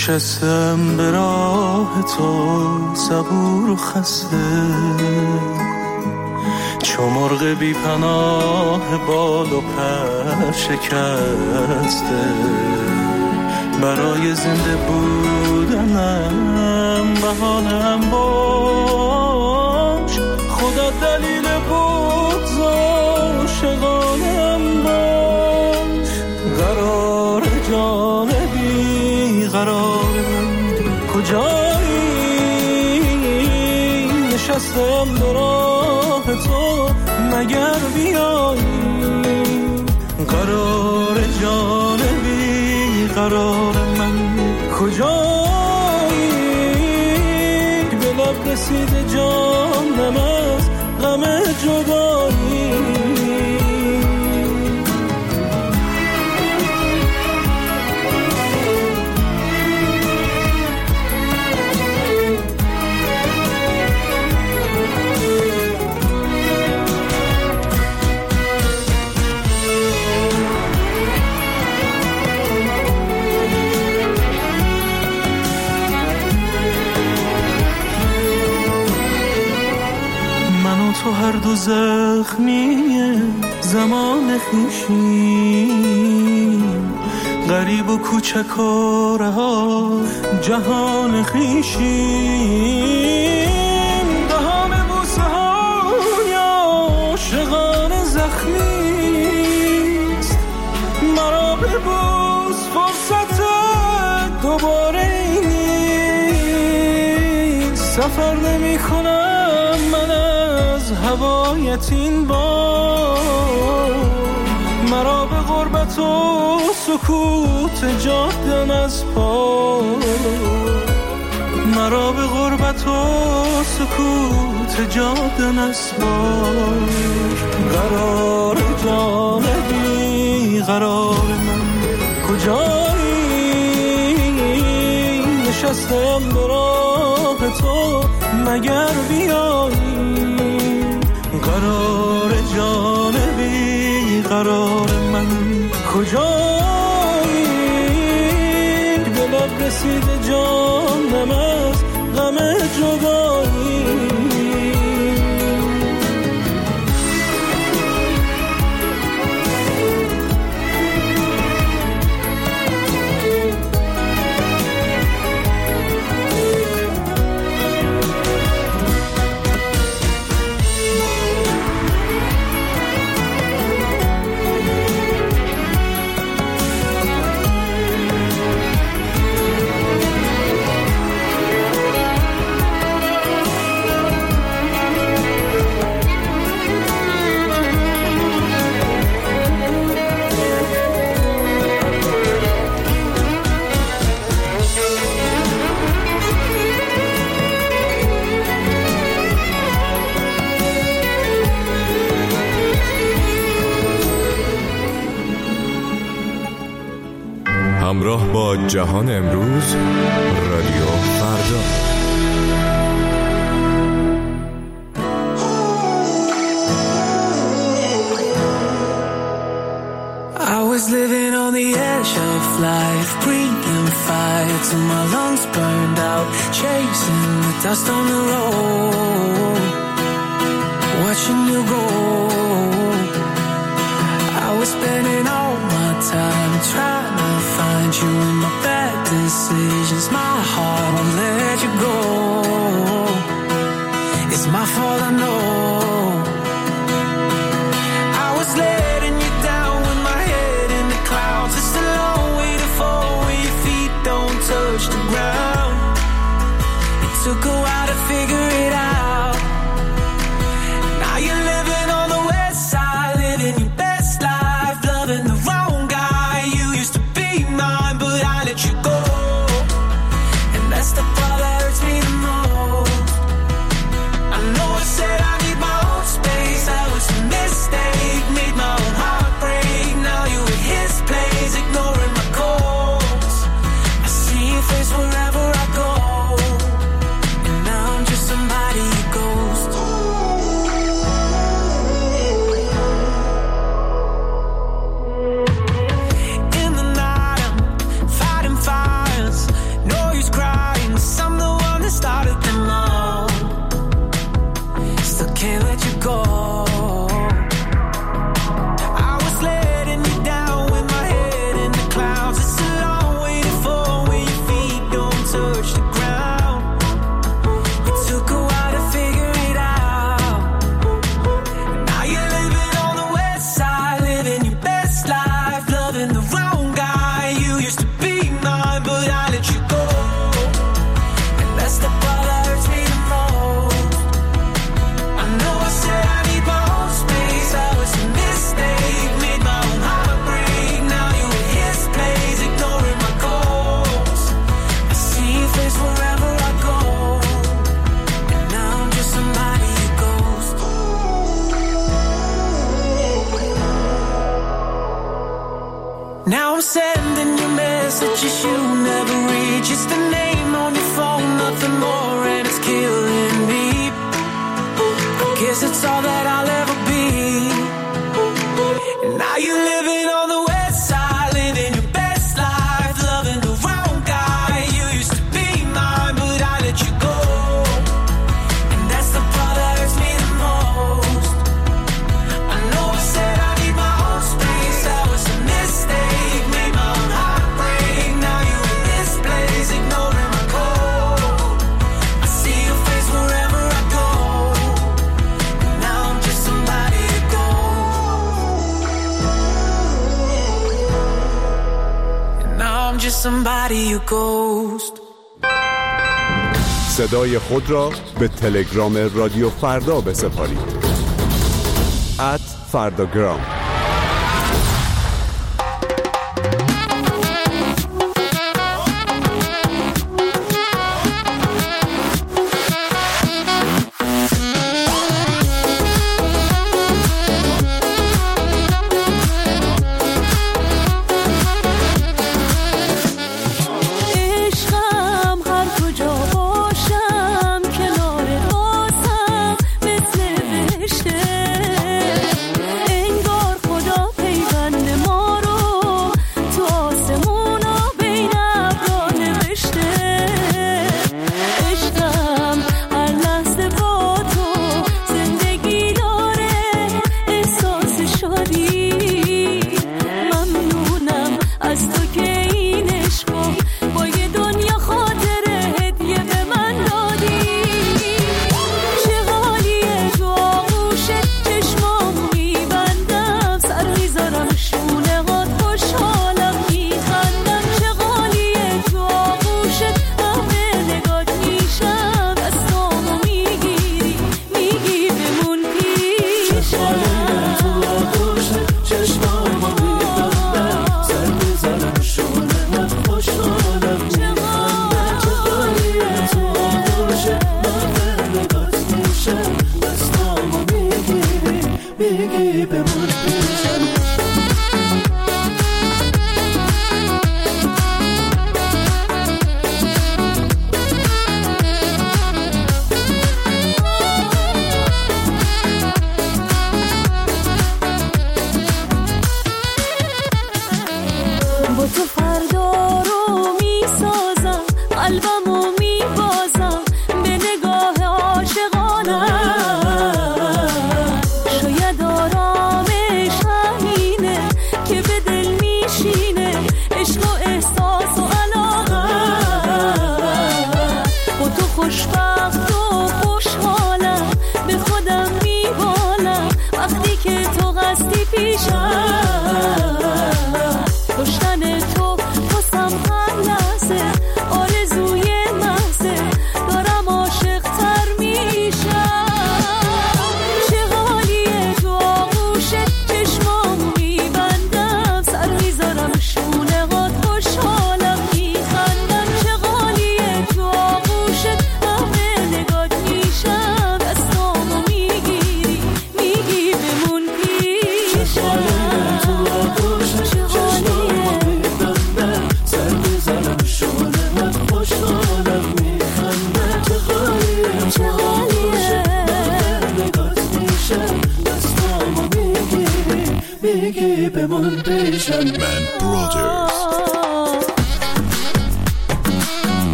نشستم به راه تو صبور و خسته، چو مرغ بی پناه بال و پر شکسته. برای زنده بودنم بهانه‌ام باش، خدا دلیل بغض عاشقانم باش. قرار جان بی قرار من کجایی، نشستم به راه تو مگر بیایی. قرار جان بی قرار من کجایی، به لب رسیده جانم از غم جدایی. تو هر دو زخمی زمان خویشیم، غریب و کوچک و رها جهان خویشیم. دهان بوسه های عاشقان زخمیست، مرا ببوس فرصت دوباره نیست. سفر نمی کنم من از هوایت این بار، مرا به غربت و سکوت جاده نسپار. مرا به غربت و سکوت جاده نسپار. قرار جان بی قرار من کجایی، نشستم به راه تو مگر بیایی. قرار جان بی قرار من کجایی، به لب رسیده جانم از غم جدایی. همراه با جهان امروز، رادیو فردا. I was living on the edge of life, breathing fire till my lungs burned out, chasing the dust on the road, watching you go. I was spending all my time trying to find you in my bad decisions. My heart won't let you go. It's my fault, I know. I was letting you down with my head in the clouds. It's a long way to fall where your feet don't touch the ground. It took a while to figure it out. Now you're living on Now I'm sending you messages you never read. Just a name on your phone, nothing more, and it's killing me. I guess it's all that I'll ever be. And now you're living on the west side, living your best life, loving the wrong guy. You used to be mine, but I let you go. And that's the part that hurts me the most. I know I said I need my own space, that was a mistake, made my own heart break. Now you're in this place, ignoring my call. I see your face wherever I go. And now I'm just somebody to go. And now I'm just somebody you ghost. صدای خود را به تلگرام رادیو فردا بسپارید. @فرداگرام.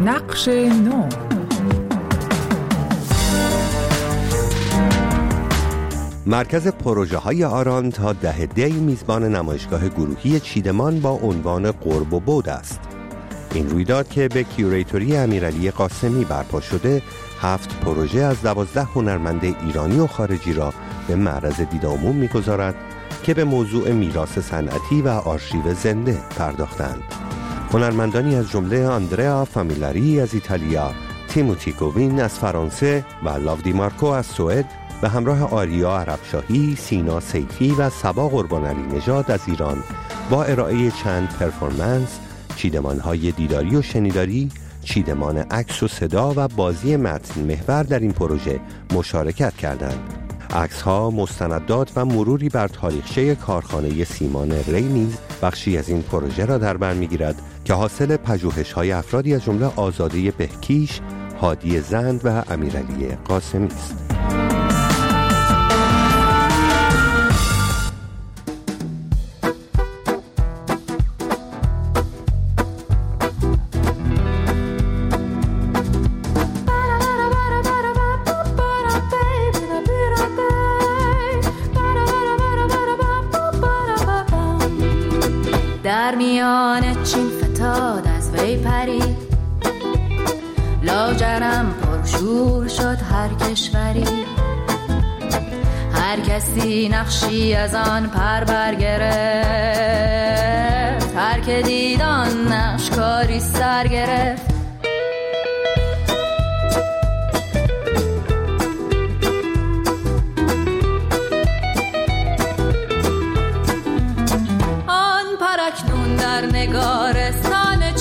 نقش نو. مرکز پروژه های آران تا 10 دی میزبان نمایشگاه گروهی چیدمان با عنوان قرب و بعد است. این رویداد که به کیوریتوری امیرعلی قاسمی برپا شده 7 پروژه از 12 هنرمند ایرانی و خارجی را به معرض دید عموم می‌گذارد که به موضوع میراث صنعتی و آرشیو زنده پرداختند. هنرمندانی از جمله آندریا فامیلاری از ایتالیا، تیموتی گوین از فرانسه و لاو دی مارکو از سوئد به همراه آریا عربشاهی، سینا سیفی و صبا قربانعلی نژاد از ایران با ارائه چند پرفورمنس، چیدمان‌های دیداری و شنیداری، چیدمان عکس و صدا و بازی متن محور در این پروژه مشارکت کردند. عکس‌ها، مستندات و مروری بر تاریخچه کارخانه سیمان ری نیز بخشی از این پروژه را در بر می‌گیرد که حاصل پژوهش‌های افرادی از جمله آزاده بهکیش، هادی زند و امیرعلی قاسمی است. در میان چین فتاد از وی پرید، لاجرم پرشور شد هر کشوری. هر کسی نقشی از آن پر برگرفت، هر که دید آن نقش کاری سر گرفت. نگارستان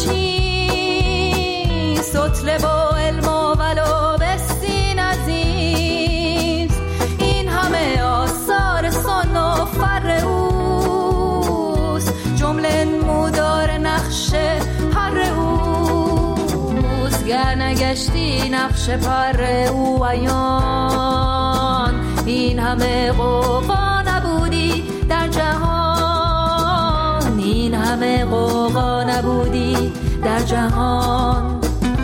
چین سطل با علم و ولو بستین عزیز، این همه آثار سن و فر اوست، جمله نمودار نقش پر اوست. گر نگشتی نقش پر او عیان، این همه قوقا نبودی در جهان، این همه قوقا نبودی در جهان.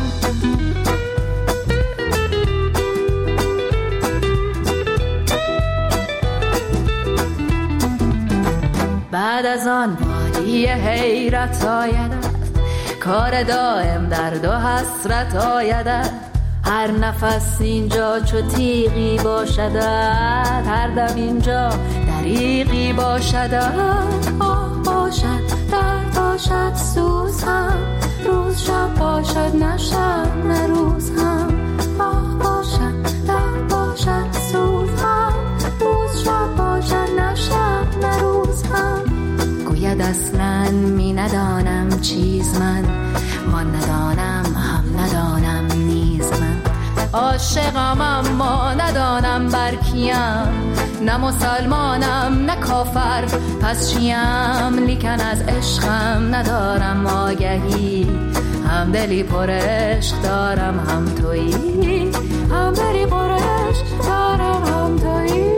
بعد از آن وادی حیرت آیدد، کار دائم درد و حسرت آیدد. هر نفس اینجا چو تیغی باشدد، هر دم اینجا دریغی باشدد. آه باشد درد باشد سوز هم، روز شب باشد نه شب نه روز هم. آه باشد درد باشد سوز هم، روز شب باشد نه شب نه روز هم. گوید اصلاً می ندانم چیز من، من ندانم هم ندانم نیز من. عاشقم اما ندانم بر کیم، نه مسلمانم نه کافر پس چیم. لیکن از عشقم ندارم آگهی، هم دلی پر عشق دارم هم تویی، هم دلی پر عشق دارم هم تویی.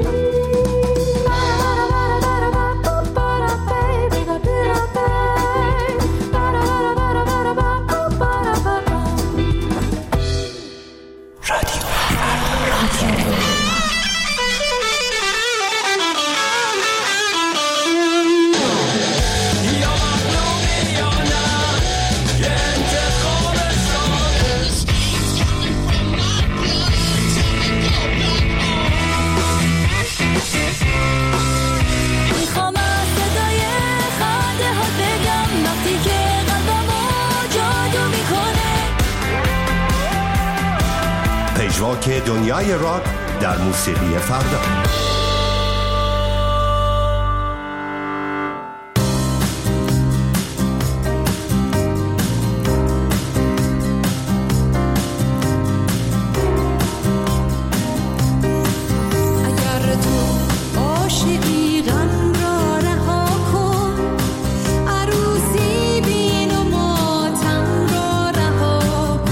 پژواک دنیای راک در موسیقی فردا.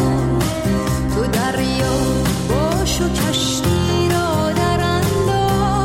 دریا باش و کشتی را در انداز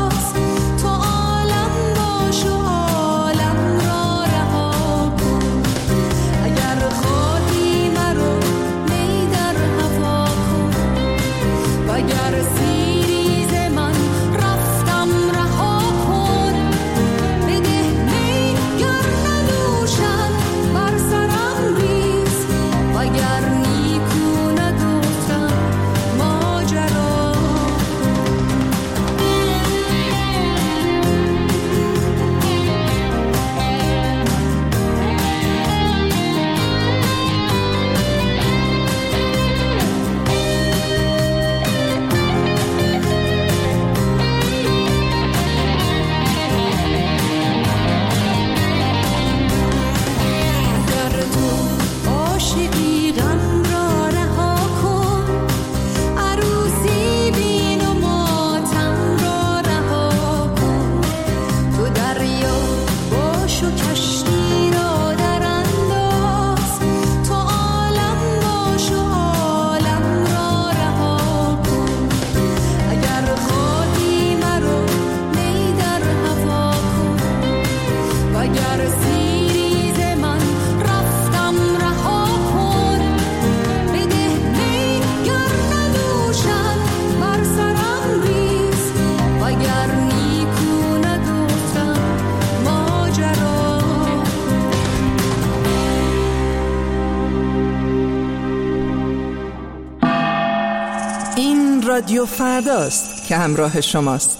رادیو فرداست که همراه شماست.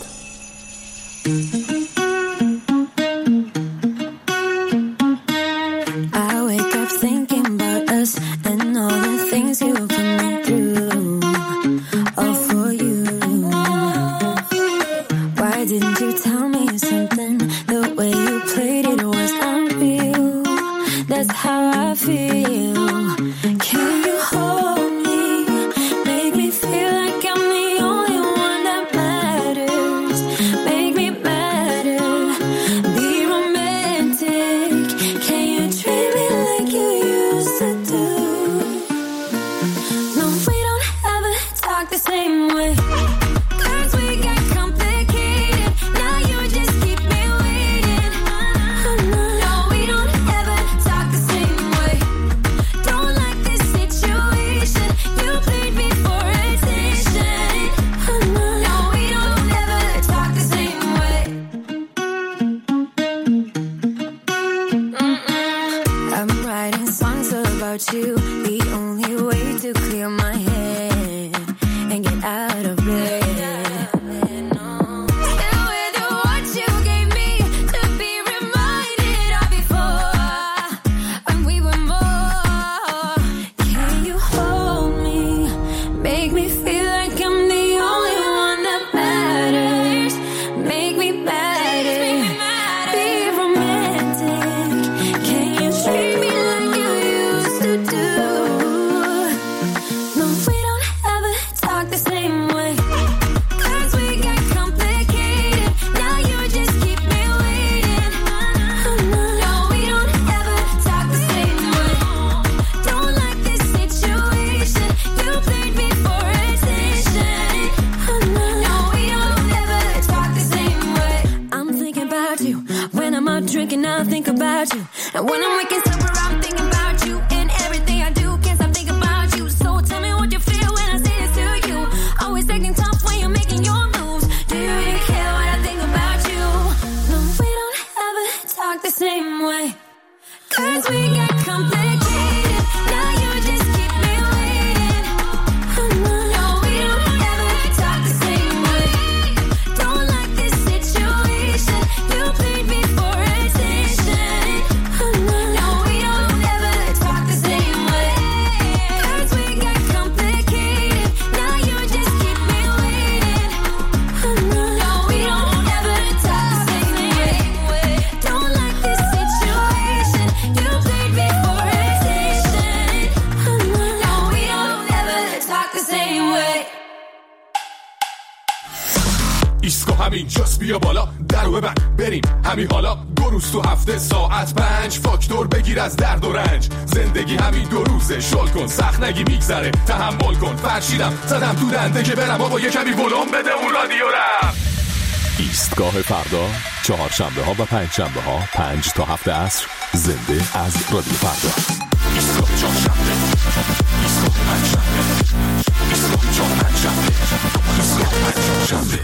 اینجاست بیا بالا درو ببند بریم همین حالا دو روز تو هفته ساعت 5 فاکتور بگیر از درد و رنج زندگی همین دو روزه شل کن سخت نگی میگذره تحمل کن فرشیدم زدم تو دنده که برم بابا یه کمی ولوم بده اون رادیو رم. ایستگاه فردا چهارشنبه ها و پنجشنبه ها 5 تا 7 عصر زنده از رادیو فردا. ایستگاه چهارشنبه ایستگاه پنجشنبه ایستگاه چهارشنبه ایستگاه پنجشنبه.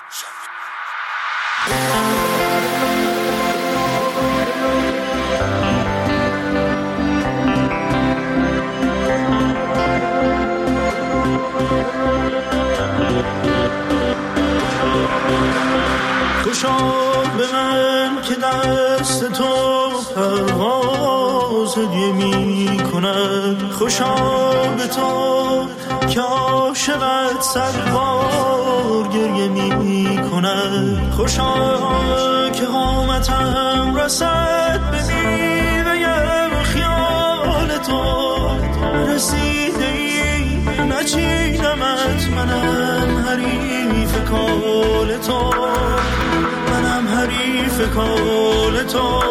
خوشا به من که دست تو پرواز هدیه می کند خوشا به تو که عاشقت صدبار گریه می کند خوشا که قامتم رسد به میوه خیال تو رسیده ای نچیدمت منم حریف کال تو منم حریف کال تو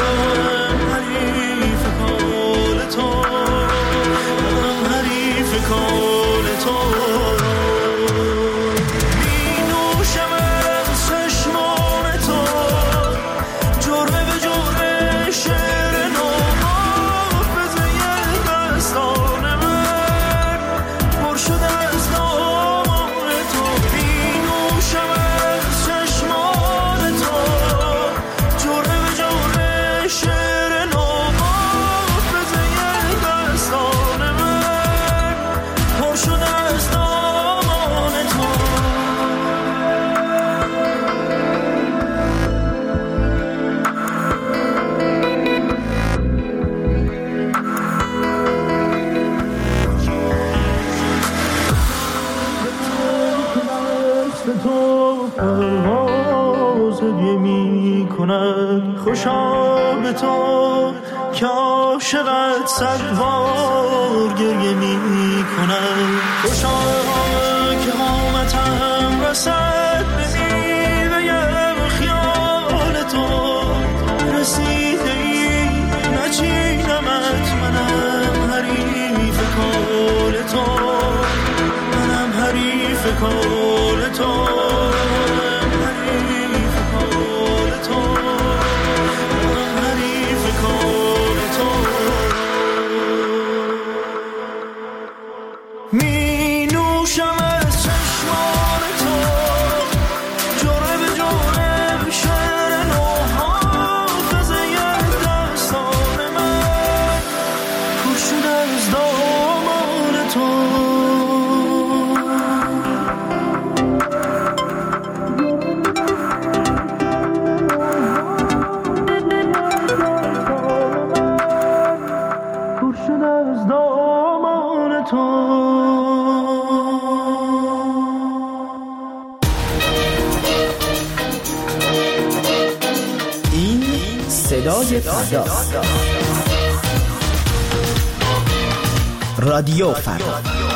حریف کال تو منم حریف کال تو می نوشم از چشمان تو جرعه به جرعه شعر نو حافظه دستان من پر شده از نام تو می نوشم از چشمان تو جرعه به جرعه گریه می کند. خوشا به تو که عاشقت صدبار گریه می کند. خوشا که قامتم رسد به میوه خیال تو. رسیده ای نچیدمت، منم حریف کال تو، منم حریف کال تو، حریف کال تو، حریف کال تو. می نوشم از چشمان تو جوره به جوره شعر نوها صدای فردا، رادیو فردا.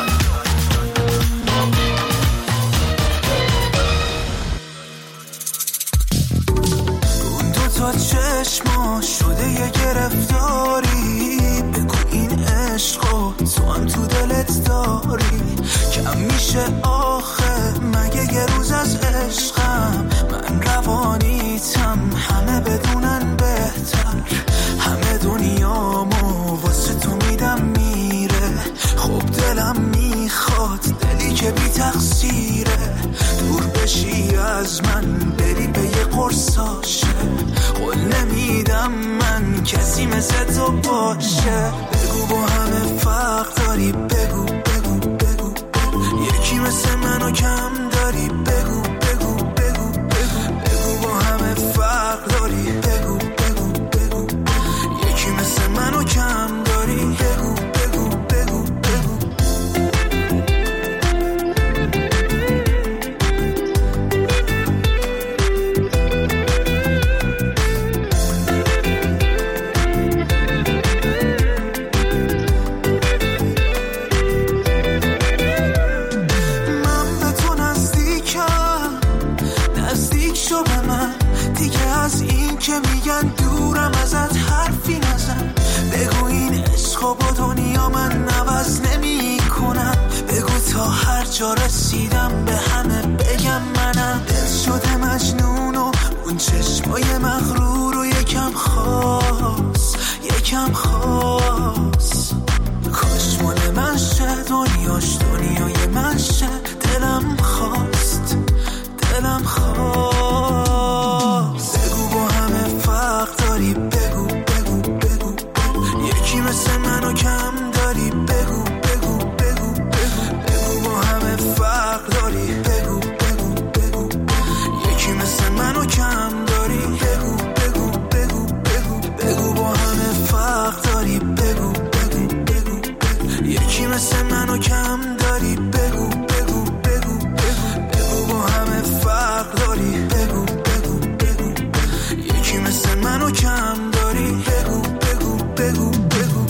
اون دوتا چشما شده یه گرفتاری، بگو این عشقو تو هم تو دلت داری. کم میشه آخه مگه یه روز از عشقم، من روانیتم همه بدونن بهتر. همه دنیامو واسه تو میدم میره، خب دلم میخواد دلی که بی تقصیره. دور بشی از من بری به یه قرصاشه، قول نمیدم من کسی مثل تو باشه. بگو با همه فرق داری، بگو بگو بگو بگو، یکی مثل منو کم داری، بگو بگو بگو بگو، بگو با همه فرق داری، بگو بگو بگو، یکی مثل منو کم داری، بگو بگو بگو بگو. که میگن دورم ازت حرفی نزن، بگو این عشقو با دنیا من عوض نمی کنم. بگو تا هر جا رسیدم به همه بگم منم. دل شده مجنون و اون چشمای مغرور و یکم خاص یکم خاص. کاش مال من شه دنیاش دنیای من شه. دلم خواست دلم خواست. بگو با همه فرق داری، بگو بگو بگو بگو، یکی مثل منو کم داری، بگو بگو بگو بگو، بگو با همه فرق داری، بگو بگو بگو، یکی مثل منو کم داری، بگو بگو بگو بگو، بگو با همه فرق داری، بگو بگو بگو بگو، یکی مثل منو کم داری، بگو بگو بگو بگو، بگو با همه فرق داری، بگو بگو بگو، یکی مثل منو کم داری، بگو بگو بگو بگو.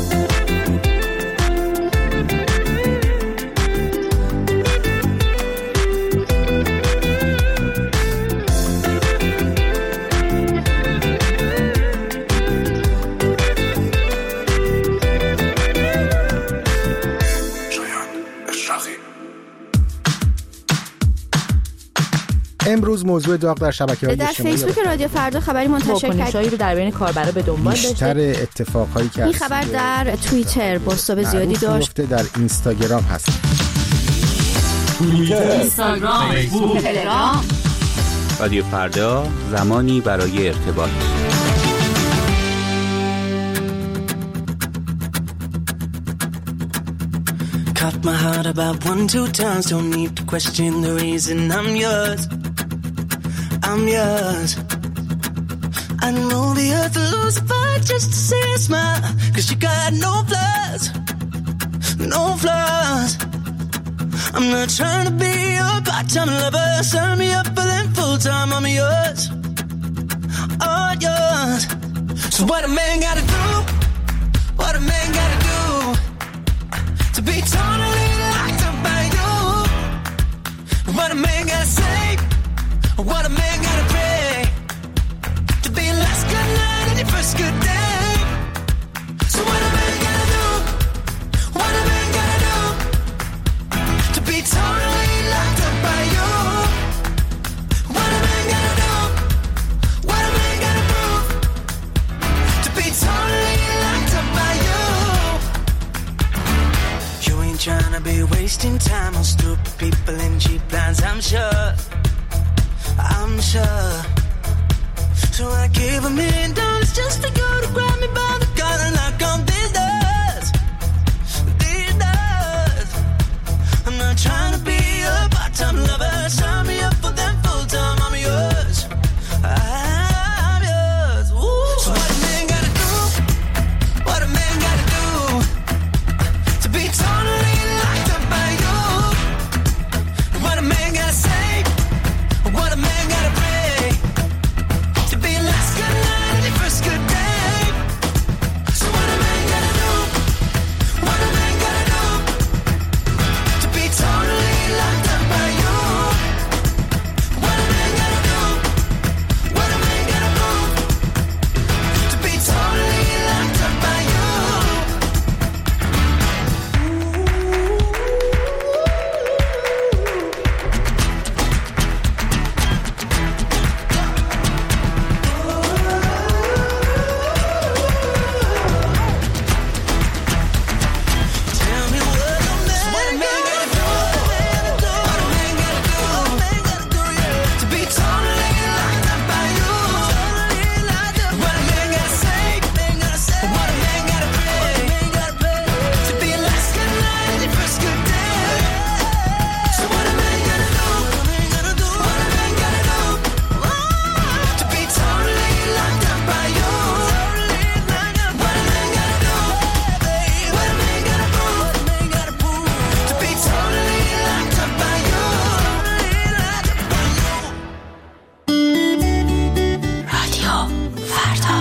امروز موضوع داغ در شبکه‌های اجتماعی در فیسبوک رادیو فردا خبری منتشر کرد رو در بین کاربرا به دنبال داشته. بیشتر اتفاقایی که این خبر در توییتر بازتاب زیادی داشت. در اینستاگرام هست. اینستاگرام، فیسبوک، تلگرام. رادیو فردا، زمانی برای ارتباط. Cut my heart about 1-2 times. Don't need to question the reason I'm yours. I'm yours. I know the earth will lose a fight just to see a smile. 'Cause you got no flaws, no flaws. I'm not trying to be your part-time lover. Sign me up for them full-time. I'm yours, all yours. So what a man gotta do, what a man gotta do to be totally locked up by you. What a man gotta say, what a man gotta pray to be last good night and your first good day. So what a man gotta do, what a man gotta do to be totally locked up by you. What a man gotta do, what a man gotta prove to be totally locked up by you. You ain't tryna be wasting time on stupid people and cheap plans, I'm sure, I'm sure. So I gave $1 million just to go to grab me by the collar and knock on these doors, these doors. I'm not trying to be a part-time lover. Sign me up for them full-time. I'm yours, I'm yours. Ooh. So what a man gotta do, what a man gotta do to be totally locked up by you. What a man gotta say, what a man gotta pray to be last good night and your first good day. So what a man gotta do, what a man gotta do to be totally locked up by you. What a man gotta do, what a man gotta prove to be totally locked up by you. Tell me what a man gotta do, what a man gotta do to be totally locked up by you. What a man gotta say, what a man gotta pray to be last good night and your first good day. So what a man gotta do, what a man gotta do to be totally locked up by you. What a man gotta do, what a man gotta prove to be totally locked up by you. رادیو فردا.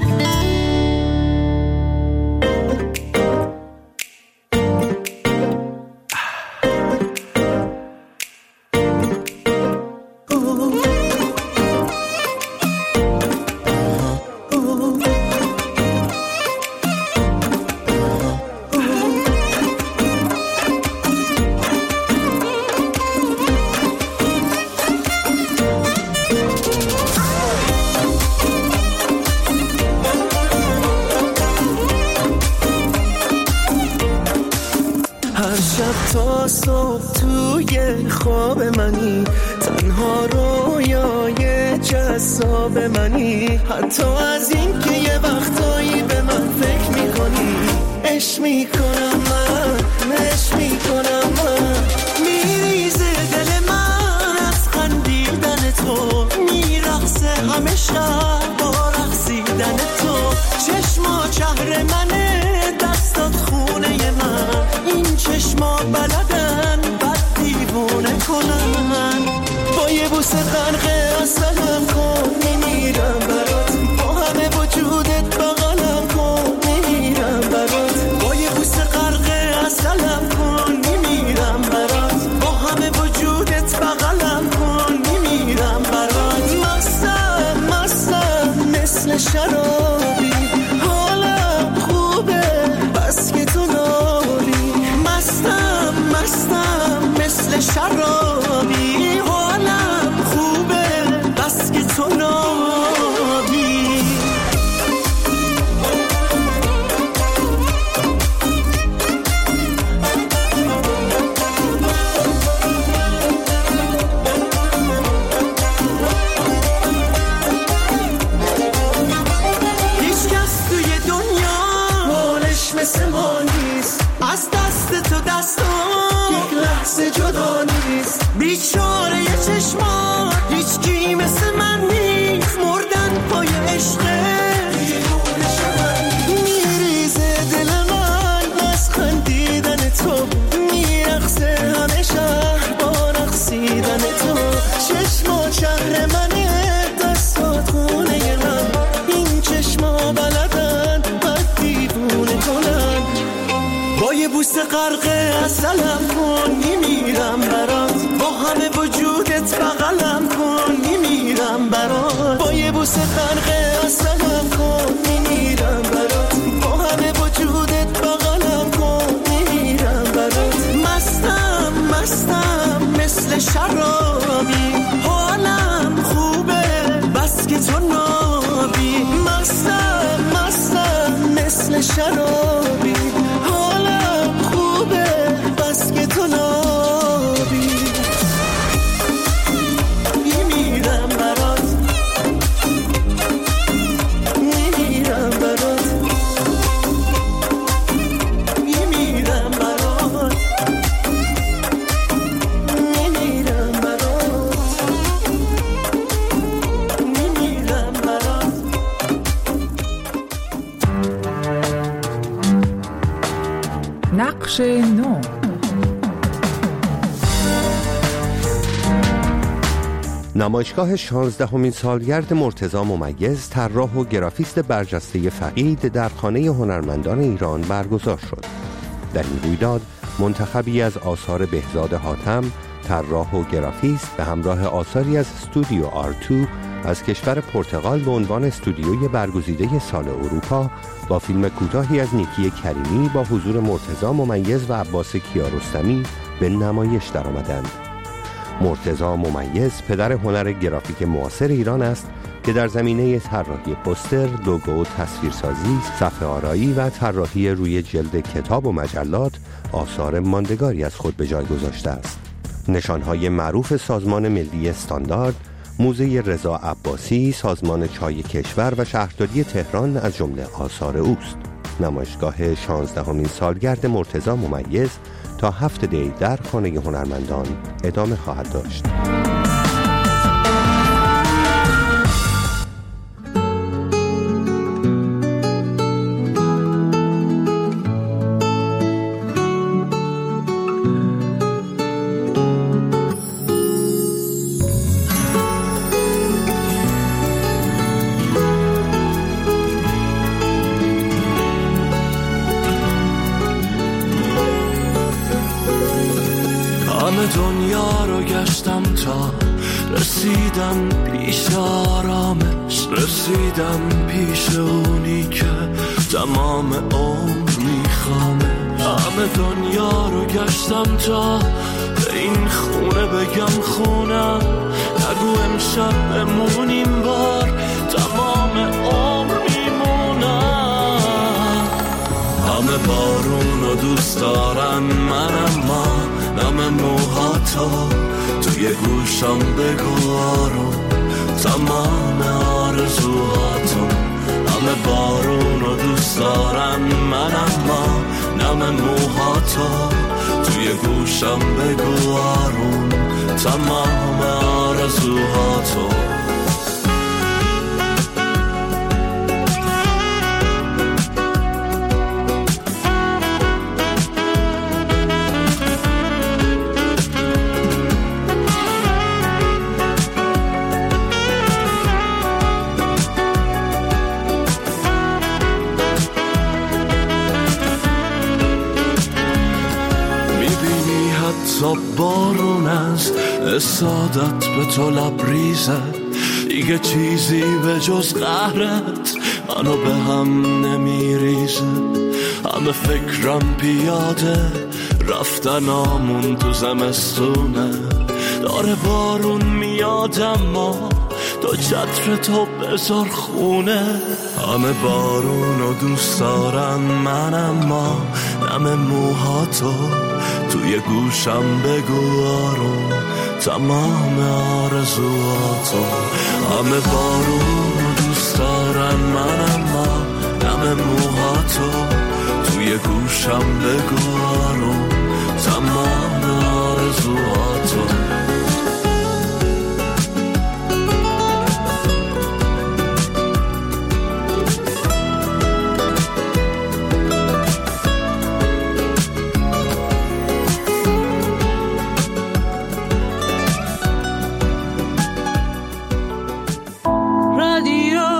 هر شب تا صبح توی خواب منی، تنها رویای جذاب منی. حتی از این که یه وقتایی به من فکر میکنی، عشق میکنم من، عشق میکنم من. میریزه دل من از خندیدن تو، میرقصه همه شب با رقصیدن تو. چشما شهر منه، دستات خونه من. این چشما بلدن بد دیوونه کنن. با یه بوسه غرق عسلم کن، میمیرم برات. با همه وجودت بغلم کن، میمیرم برات. با یه بوسه غرق عسلم کن، میمیرم برات. با همه وجودت بغلم کن، میمیرم برات. مستم مستم مثل شرابی، حالم خوبه بس که تو نابی. مستم مستم مثل شرابی، حالم خوبه بس که تو نابی. هیچ کس توی دنیا حالش مثل ما نیست. از دست تو دستم یک لحظه جدا نیست. بیچاره یه چشما هیچ کی مثل من نیست. مردن پای عشقه میریزه دل من از خندیدن تو. میرقصه همه شب با یه بوسه غرق عسلم کن میمیرم برات، با همه وجودت بغلم کن میمیرم برات، با یه بوسه غرق عسلم کن میمیرم برات، با همه وجودت بغلم کن میمیرم برات. مستم مثل شرابی، حالم خوبه بس که تو نابی. مستم مثل شرابی، حالم خوبه بس که تو نابی. میمیرم برات، میمیرم برات، میمیرم برات، میمیرم برات، میمیرم برات. نقش نو. نمایشگاه 16مین سالگرد مرتضی ممیز، طراح و گرافیست برجسته فقید، در خانه هنرمندان ایران برگزار شد. در این رویداد منتخبی از آثار بهزاد حاتم، طراح و گرافیست، به همراه آثاری از استودیو R2 از کشور پرتغال به عنوان استودیوی برگزیده سال اروپا، با فیلم کوتاهی از نیکی کریمی با حضور مرتضی ممیز و عباس کیارستمی به نمایش درآمدند. مرتضی ممیز پدر هنر گرافیک معاصر ایران است که در زمینه طراحی پوستر، لوگو، تصویرسازی، صفحه آرایی و طراحی روی جلد کتاب و مجلات آثار ماندگاری از خود به جای گذاشته است. نشانهای معروف سازمان ملی استاندارد، موزه رضا عباسی، سازمان چای کشور و شهرداری تهران از جمله آثار اوست. نمایشگاه 16مین سالگرد مرتضی ممیز تا 7 دی در خانه هنرمندان ادامه خواهد داشت. دنیا رو گشتم تا رسیدم پیش آرامش، رسیدم پیش اونی که تمام عمر میخوامش. همه دنیا رو گشتم تا به این خونه بگم خونم، نگو امشب بمونیم بار تمام عمر میمونم. همه بارون رو دوست دارن، منم ما نم موهاتو توی گوشم بگو آروم تمام آرزوهاتو. همه بارون رو دوست دارن، منم ما نم موهاتو توی گوشم بگو آروم تمام آرزوهاتو. بارون از اسادت به تو لبریزه، دیگه چیزی به جز قهرت منو به هم نمیریزه. همه فکرم پیاده رفتن آمون تو زمستونه، داره بارون میاد اما تو چتر تو بذار خونه. همه بارون رو دوست دارن، من اما نم موهاتو توی گوشم بگو آروم تمام آرزوهاتو. همه بارون رو دوست دارن، من اما نم موهاتو توی گوشم بگو آروم تمام آرزوهاتو.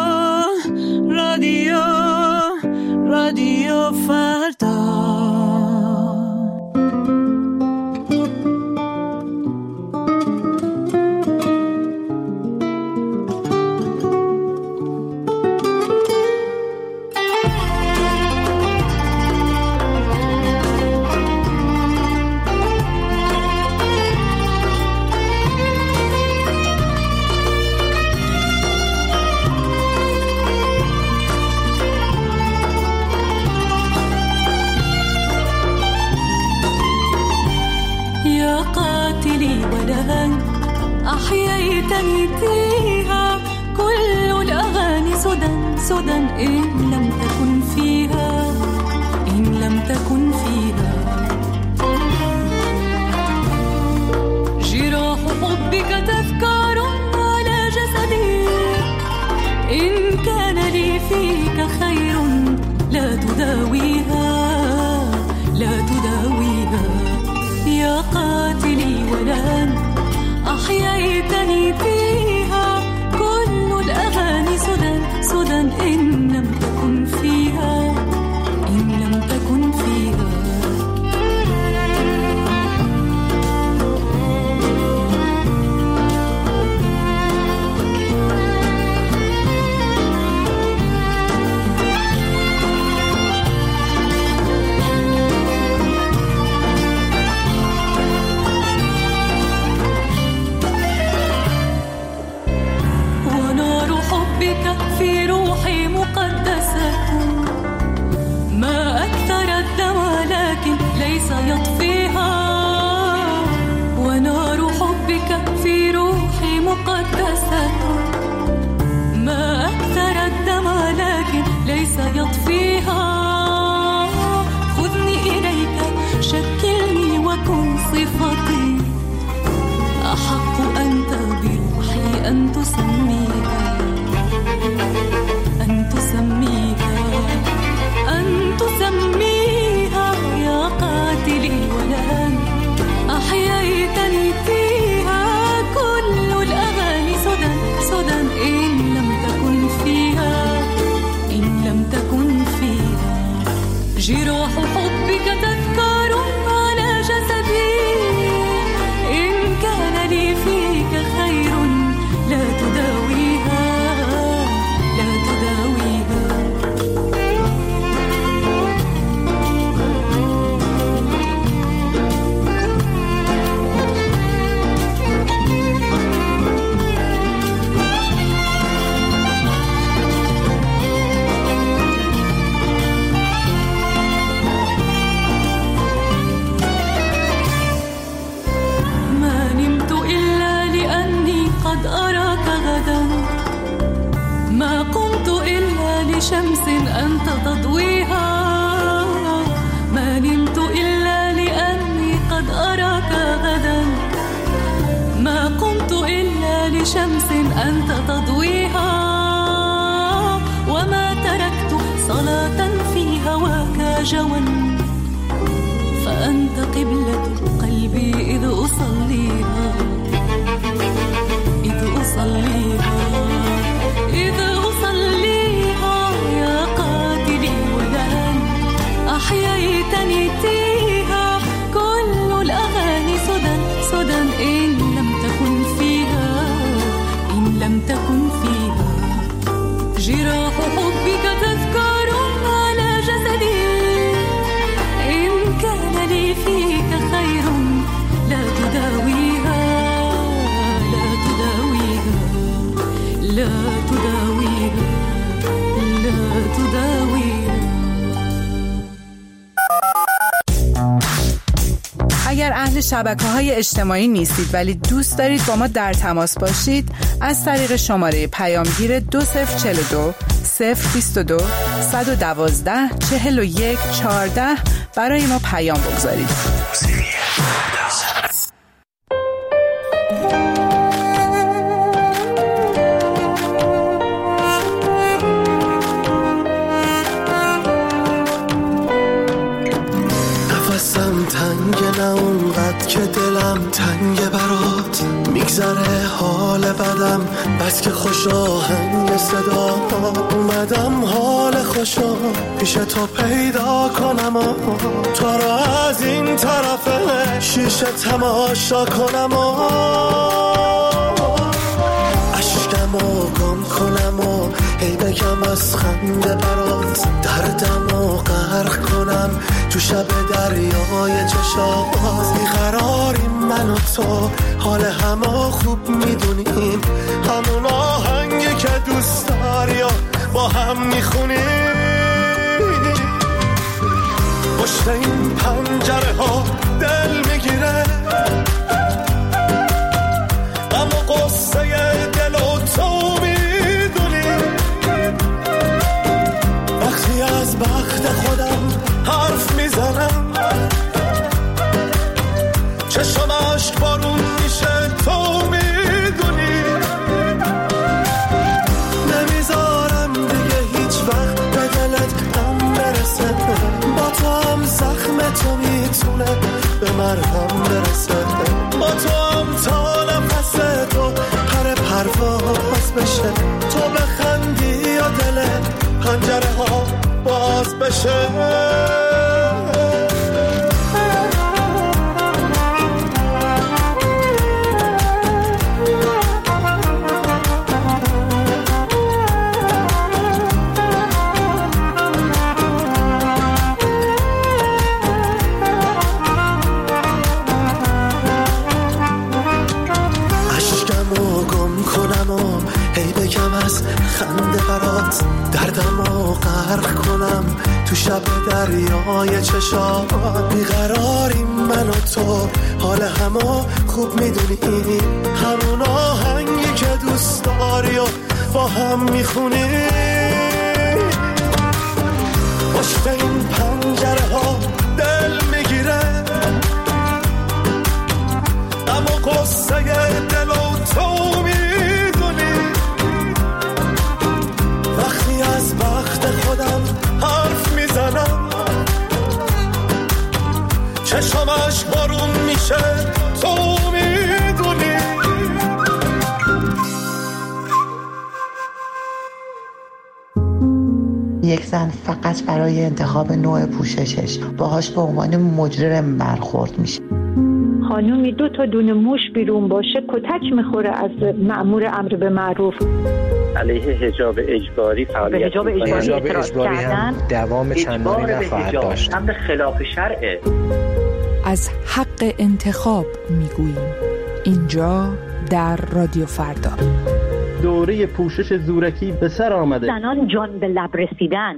رادیو فردا أحييتني فيها كل الأغاني سدى سدى إن لم تكن فيها إن لم تكن فيها جراح حبك تذكار على جسدي إن كان لي فيك خير لا تداويها لا تداويها يا قاتلي ولن أحييتني فيها كل الأغاني سدى سدى إن لم تكن فيها إن لم تكن فيها في روحي مقدسة ما أكثر الدمى لكن ليس يطفيها ونار حبك في روحي مقدسة ما أكثر الدمى لكن ليس يطفيها خذني إليك شكلني وكن صفتي أحق أنت بروحي أن تسميها أن تسميها أن تسميها يا قاتلي ولن أحييتني فيها كل الأغاني سدى سدى إن لم تكن فيها إن لم تكن فيها جراح حبك تذكار على جسدي إن كان لي فيك خير لا تداويها ما قمت إلا لشمس أنت تضويها ما نمت إلا لأني قد أراك غدا ما قمت إلا لشمس أنت تضويها وما تركت صلاة في هواك جوا فأنت قبلة قلبي إذ أصليها يا قاتلي ولن أحييتني فيها كل الأغاني سدى سدى إن لم تكن فيها إن لم تكن فيها جراح حبك تذكار على جسدي إن كان لي فيك خير لا تداويها لا تداويها لا تداويها. اگر اهل شبکه‌های اجتماعی نیستید ولی دوست دارید با ما در تماس باشید از طریق شماره پیامگیر 2042 022 112 41 14 برای ما پیام بگذارید. تنگ نه اونقدر که دلم تنگ برات میگذره حال بدم بس که خوش آهنگ صدا اومدم حال خوشا پیش تو پیدا کنم تو رو از این طرف شیشه تماشا کنم عشقمو گم کنم و هی بگم از خنده برات دردمو غرق کنم تو شب دریای چشات بیقراریم من و تو حال همو خوب میدونیم همون آهنگی که دوست داری و با هم میخونیم پشت این پنجره ها دل میگیره غم و میتونه به مرهم برسه. با تو هم تا نفس تو پر پرواز بشه، تو بخندی یا دل پنجره ها باز بشه. خنده برات دردمو غرق کنم تو شب دریای چشات. بیقراریم من و تو، حال همو خوب میدونی، همون آهنگی که دوست داری و با هم میخونی. پشت این پنجره ها دل میگیره، اما قصه دل و تو میدونی. وقتی از بخت خودم حرف میزنم، چشمش بارون میشه، تو میدونی. یک زن فقط برای انتخاب نوع پوششش باهاش به عنوان مجرم برخورد میشه. خانومی 2 تا دونه موش بیرون باشه کتک میخوره از مأمور امر به معروف. علیه حجاب اجباری فعالیت حجاب اجباری هم دوام چندانی نخواهد داشت. امر خلاف شرعه. از حق انتخاب میگوییم اینجا در رادیو فردا. دوره پوشش زورکی به سر آمده. زنان جان به لب رسیدن.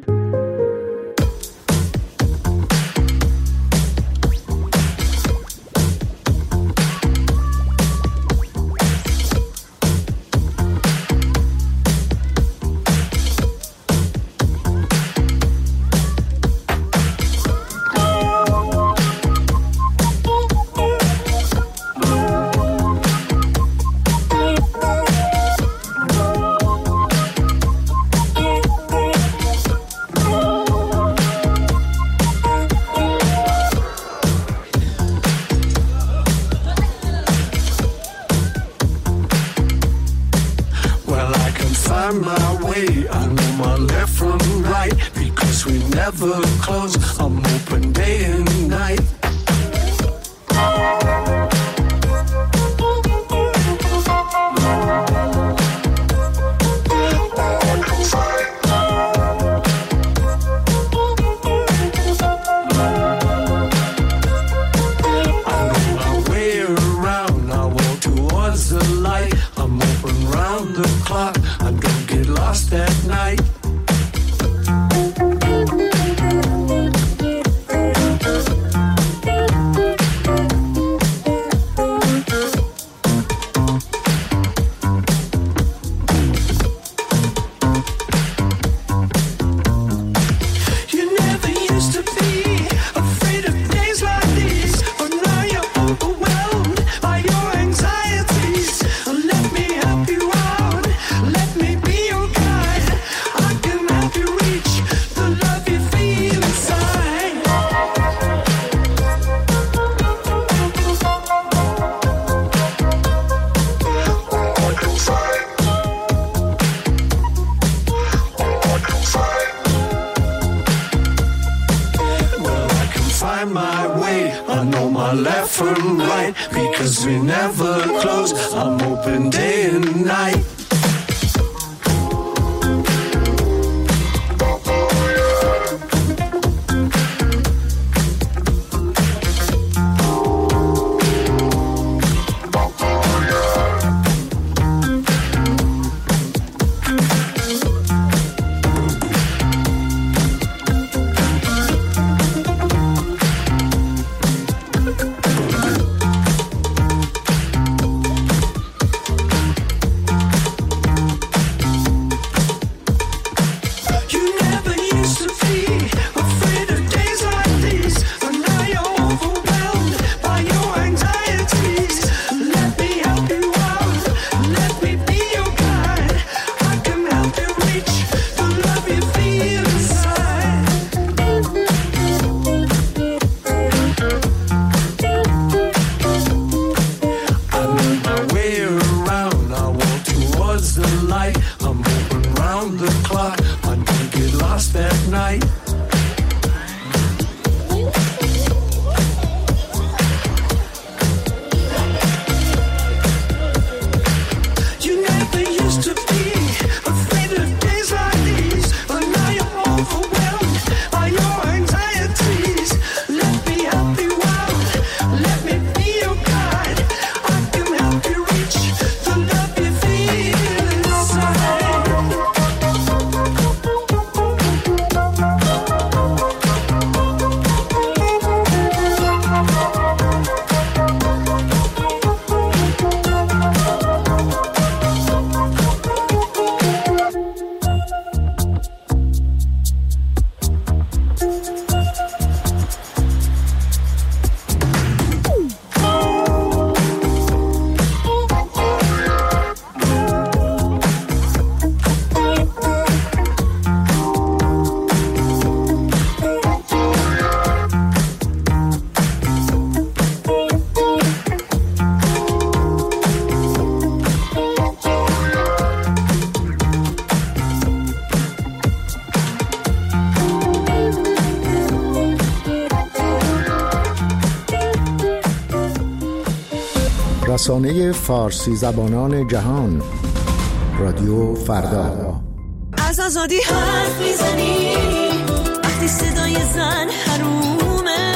رسانه فارسی زبانان جهان، رادیو فردا. از آزادی حرف میزنی وقتی صدای زن حرومه،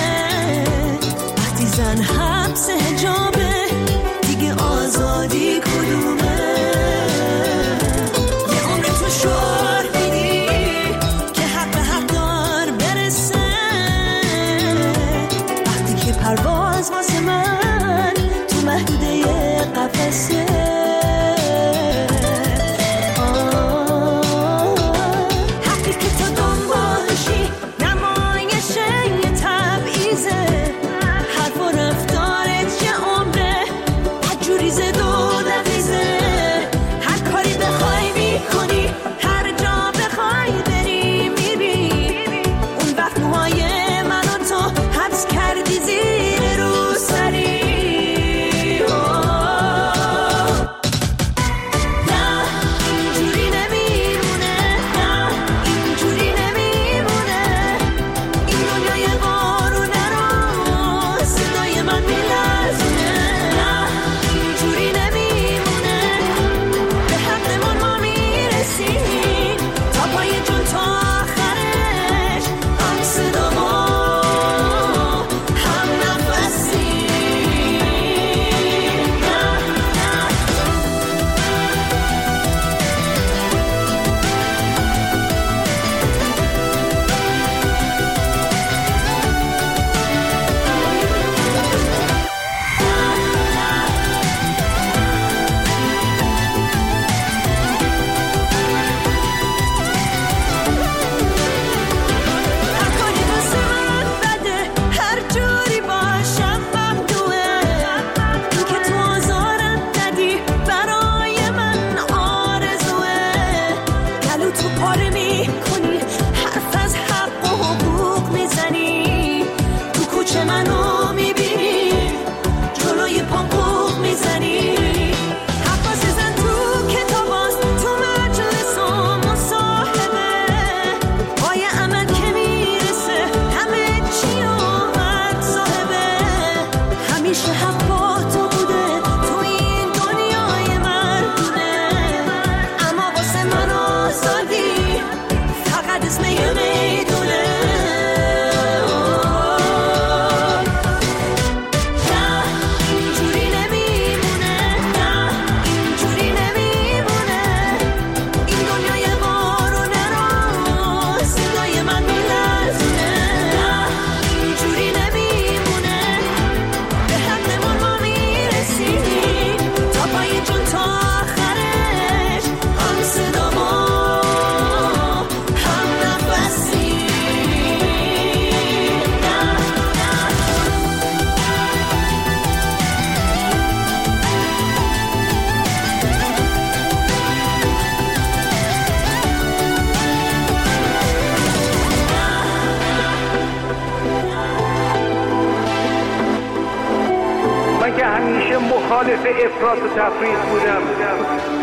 وقتی زن حبس حجابه دیگه آزادی کدومه؟ یه عمر تو شعار میدی که حق به حق دار برسه، وقتی که پرواز واسه من تو محدوده قفسه. مخالف افراط و تفریط بودم،